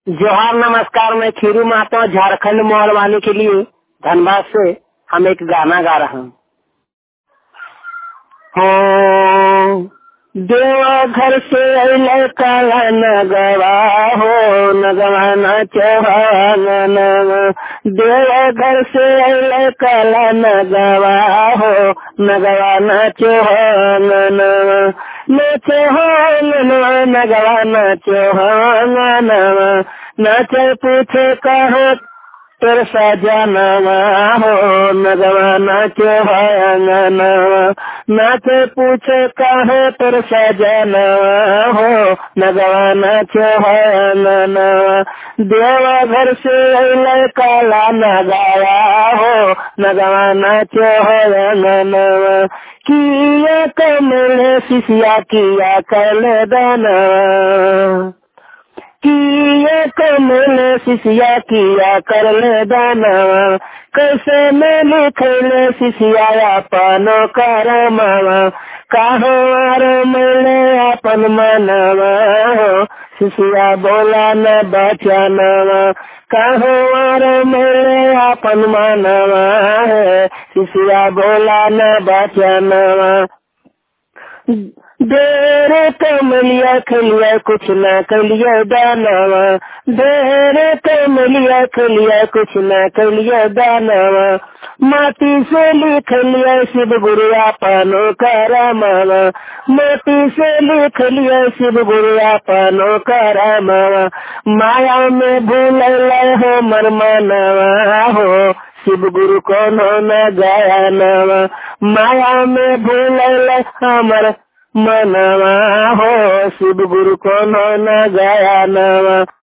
जोहार नमस्कार। मैं खीरू महातो झारखंड मोहल वाले के लिए धनबाद से हम एक गाना गा रहा हूँ। हो देवघर से अइले काला नगवा हो नगवा नाचवान। देवघर से अइले काला नगवा हो नगवा नाचवान। नाचवान नगवा नाचवान। नाचे पूछे कहो तेरे सजनवा हो नगवा नाचवान। नाचे पूछे कहो तेरे सजनवा हो नगवा नाचवान। देवघर से अइले काला नगवा हो नगवा नाचवान। किया कमल शिष्या किया कल दाना। किया कमल शिष्या किया कर ले दाना। कैसे में लिखल शिष्या अपनो करमवा। कहो आर मिले अपन मनवा हो शिष्या बोला न बचनवा। कहो आर मिले अपन मनवा है शिष्या बोला न बचनवा। देर कमलिया खलिया कुछ न कलिया दानवा। देर कमलिया खलिया कुछ न कलिया दानवा। माटी से लिखलिया शिव गुरु अपनो करमवा। माटी से लिखलिया शिव गुरु अपनो करमवा। माया में भूल हो मन मनवा हो शिव गुरु कोनो न गायनवा। माया में भूल हमर मनवा हो शिव गुरु कोनो न गायनवा।